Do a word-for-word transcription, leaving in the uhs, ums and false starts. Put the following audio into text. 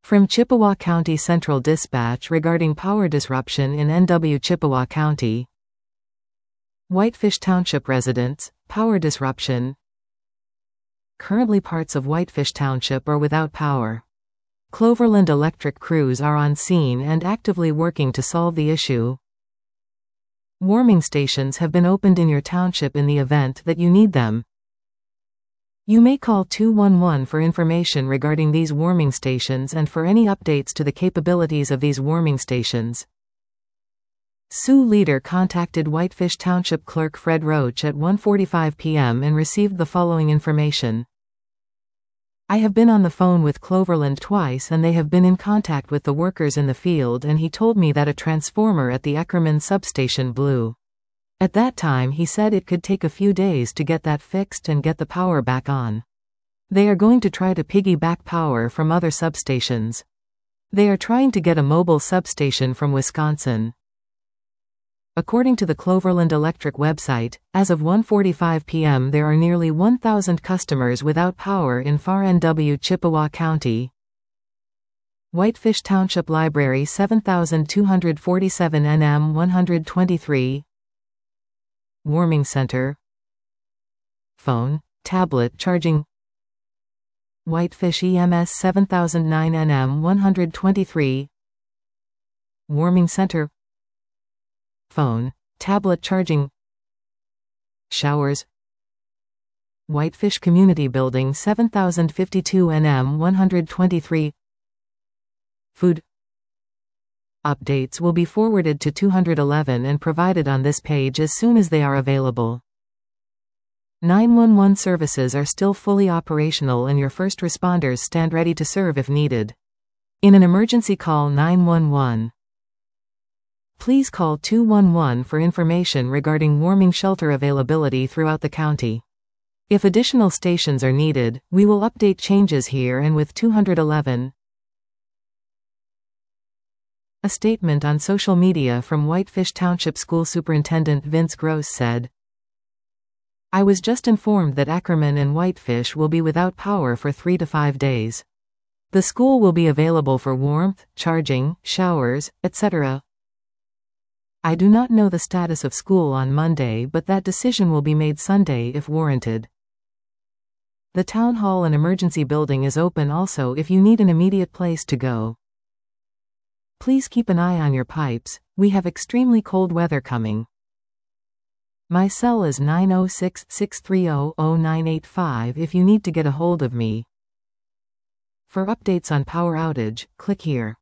From Chippewa County Central Dispatch regarding power disruption in N W Chippewa County. Whitefish Township residents, power disruption. Currently parts of Whitefish Township are without power. Cloverland Electric crews are on scene and actively working to solve the issue. Warming stations have been opened in your township in the event that you need them. You may call two one one for information regarding these warming stations and for any updates to the capabilities of these warming stations. Sioux Leader contacted Whitefish Township Clerk Fred Roach at one forty-five p m and received the following information. I have been on the phone with Cloverland twice and they have been in contact with the workers in the field, and he told me that a transformer at the Eckerman substation blew. At that time he said it could take a few days to get that fixed and get the power back on. They are going to try to piggyback power from other substations. They are trying to get a mobile substation from Wisconsin. According to the Cloverland Electric website, as of one forty-five p m there are nearly one thousand customers without power in far N W Chippewa County. Whitefish Township Library seven thousand two hundred forty-seven N M one hundred twenty-three. Warming Center. Phone, tablet charging. Whitefish E M S seven thousand nine N M one hundred twenty-three. Warming Center. Phone, tablet charging. Showers. Whitefish Community Building seven thousand fifty-two N M one hundred twenty-three. Food. Updates will be forwarded to two eleven and provided on this page as soon as they are available. nine one one services are still fully operational and your first responders stand ready to serve if needed. In an emergency, call nine one one. Please call two one one for information regarding warming shelter availability throughout the county. If additional stations are needed, we will update changes here and with two eleven. A statement on social media from Whitefish Township School Superintendent Vince Gross said, I was just informed that Eckerman and Whitefish will be without power for three to five days. The school will be available for warmth, charging, showers, et cetera. I do not know the status of school on Monday, but that decision will be made Sunday if warranted. The Town Hall and Emergency Building is open also if you need an immediate place to go. Please keep an eye on your pipes, we have extremely cold weather coming. My cell is nine oh six, six three oh, oh nine eight five if you need to get a hold of me. For updates on power outage, click here.